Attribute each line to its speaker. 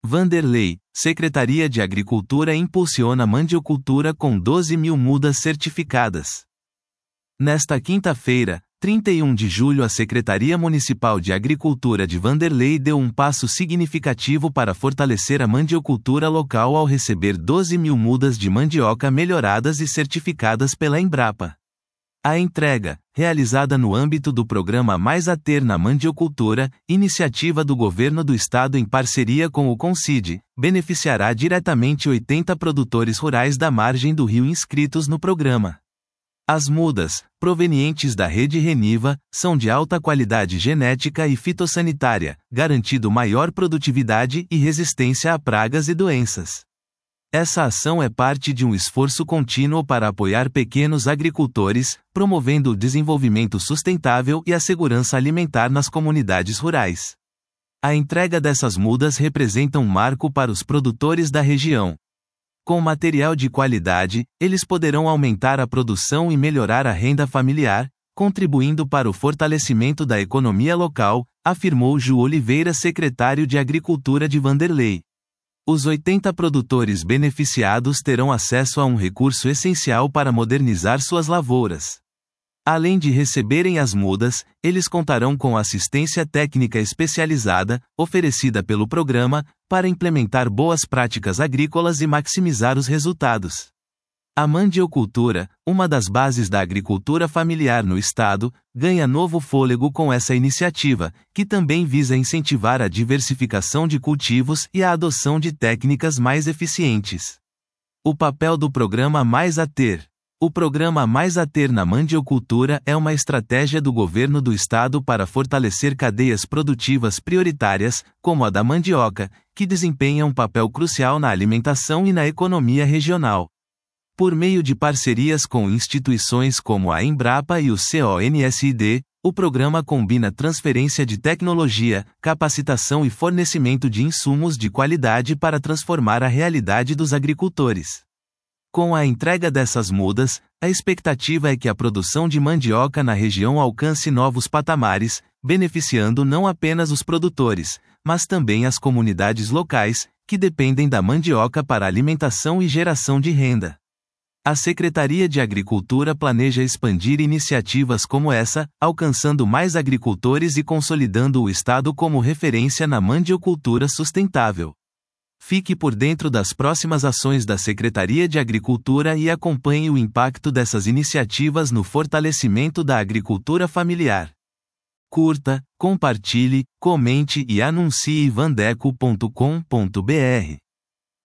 Speaker 1: Vanderlei, Secretaria de Agricultura impulsiona mandiocultura com 12 mil mudas certificadas. Nesta quinta-feira, 31 de julho, a Secretaria Municipal de Agricultura de Vanderlei deu um passo significativo para fortalecer a mandiocultura local ao receber 12 mil mudas de mandioca melhoradas e certificadas pela Embrapa. A entrega, realizada no âmbito do programa Mais a Ter na Mandiocultura, iniciativa do Governo do Estado em parceria com o CONCID, beneficiará diretamente 80 produtores rurais da margem do rio inscritos no programa. As mudas, provenientes da rede Reniva, são de alta qualidade genética e fitossanitária, garantindo maior produtividade e resistência a pragas e doenças. Essa ação é parte de um esforço contínuo para apoiar pequenos agricultores, promovendo o desenvolvimento sustentável e a segurança alimentar nas comunidades rurais. A entrega dessas mudas representa um marco para os produtores da região. Com material de qualidade, eles poderão aumentar a produção e melhorar a renda familiar, contribuindo para o fortalecimento da economia local, afirmou Ju Oliveira, secretário de Agricultura de Vanderlei. Os 80 produtores beneficiados terão acesso a um recurso essencial para modernizar suas lavouras. Além de receberem as mudas, eles contarão com assistência técnica especializada, oferecida pelo programa, para implementar boas práticas agrícolas e maximizar os resultados. A mandiocultura, uma das bases da agricultura familiar no estado, ganha novo fôlego com essa iniciativa, que também visa incentivar a diversificação de cultivos e a adoção de técnicas mais eficientes. O papel do programa Mais a Ter. O programa Mais a Ter na Mandiocultura é uma estratégia do governo do estado para fortalecer cadeias produtivas prioritárias, como a da mandioca, que desempenha um papel crucial na alimentação e na economia regional. Por meio de parcerias com instituições como a Embrapa e o CONSID, o programa combina transferência de tecnologia, capacitação e fornecimento de insumos de qualidade para transformar a realidade dos agricultores. Com a entrega dessas mudas, a expectativa é que a produção de mandioca na região alcance novos patamares, beneficiando não apenas os produtores, mas também as comunidades locais, que dependem da mandioca para alimentação e geração de renda. A Secretaria de Agricultura planeja expandir iniciativas como essa, alcançando mais agricultores e consolidando o estado como referência na mandiocultura sustentável. Fique por dentro das próximas ações da Secretaria de Agricultura e acompanhe o impacto dessas iniciativas no fortalecimento da agricultura familiar. Curta, compartilhe, comente e anuncie vandeco.com.br.